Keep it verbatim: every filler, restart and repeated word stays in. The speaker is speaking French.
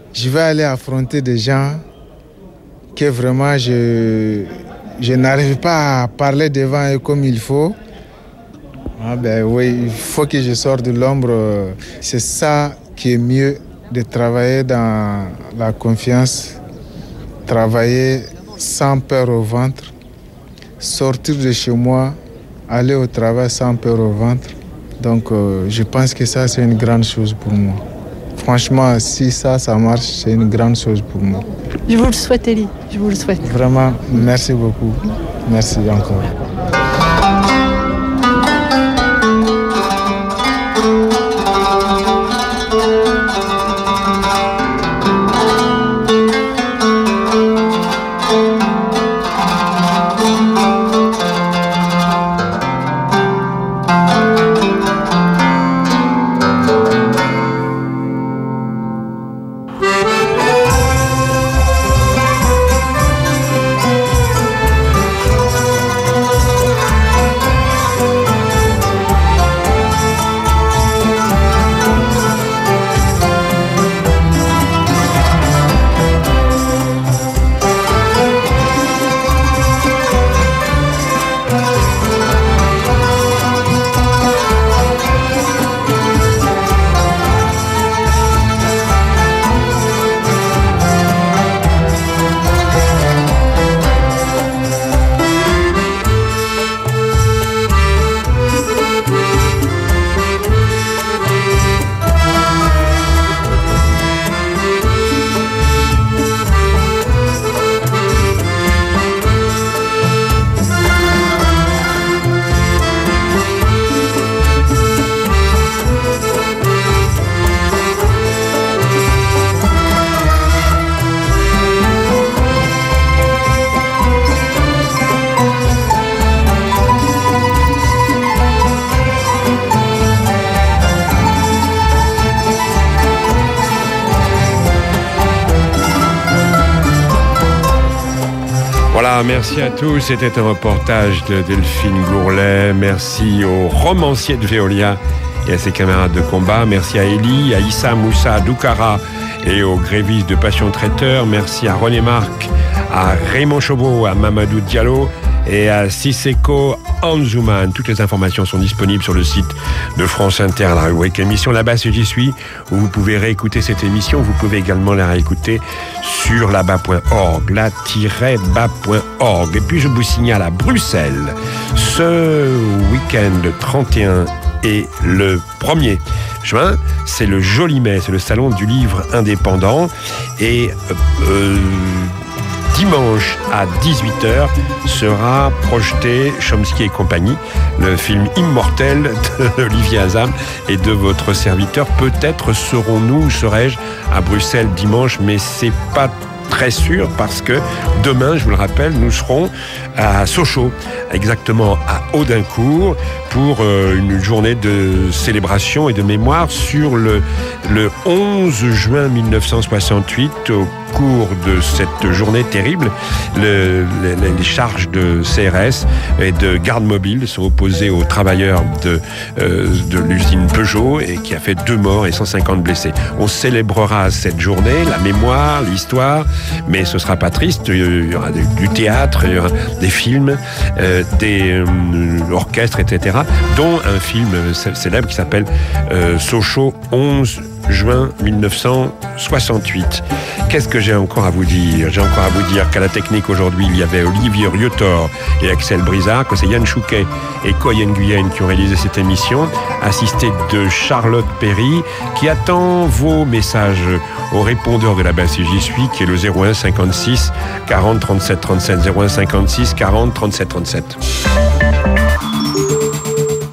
je vais aller affronter des gens que vraiment je, je n'arrive pas à parler devant eux comme il faut. Ah ben oui, il faut que je sorte de l'ombre. C'est ça qui est mieux, de travailler dans la confiance, travailler sans peur au ventre, sortir de chez moi, aller au travail sans peur au ventre. Donc euh, je pense que ça, c'est une grande chose pour moi. Franchement, si ça, ça marche, c'est une grande chose pour moi. Je vous le souhaite, Elie, je vous le souhaite. Vraiment, merci beaucoup. Merci encore. Merci à tous, c'était un reportage de Delphine Gourlet. Merci aux romanciers de Veolia et à ses camarades de combat. Merci à Elie, à Issa Moussa Doukara et aux grévistes de Passion Traiteur. Merci à René Marc, à Raymond Chauveau, à Mamadou Diallo et à Sisseko Anzouman. Toutes les informations sont disponibles sur le site de France Inter, la rubrique émission Là-bas si j'y suis, où vous pouvez réécouter cette émission. Vous pouvez également la réécouter sur là-bas point org, là tiret bas point org. Et puis je vous signale à Bruxelles, ce week-end le trente et un et le premier juin, c'est le Joli Mai, c'est le salon du livre indépendant. Et euh, dimanche à dix-huit heures sera projeté Chomsky et compagnie, le film immortel d'Olivier Azam et de votre serviteur. Peut-être serons-nous, serai-je à Bruxelles dimanche, mais c'est pas très sûr parce que demain, je vous le rappelle, nous serons à Sochaux, exactement à Audincourt, pour euh, une journée de célébration et de mémoire sur le, le onze juin mille neuf cent soixante-huit. Au cours de cette journée terrible, le, le, les charges de C R S et de garde mobile sont opposées aux travailleurs de, euh, de l'usine Peugeot, et qui a fait deux morts et cent cinquante blessés. On célébrera cette journée, la mémoire, l'histoire, mais ce sera pas triste. Il y aura du théâtre, il y aura des films, euh, des euh, orchestres, et cetera, dont un film célèbre qui s'appelle euh, Sochaux, onze juin mille neuf cent soixante-huit. Qu'est-ce que j'ai encore à vous dire? J'ai encore à vous dire qu'à la technique aujourd'hui, il y avait Olivier Riotor et Axel Brizard, que c'est Yann Chouquet et Koy Nguyen qui ont réalisé cette émission, assisté de Charlotte Perry, qui attend vos messages au répondeur de là-bas si j'y suis, qui est le zéro un cinquante-six quarante trente-sept trente-sept, zéro un cinquante-six quarante trente-sept trente-sept.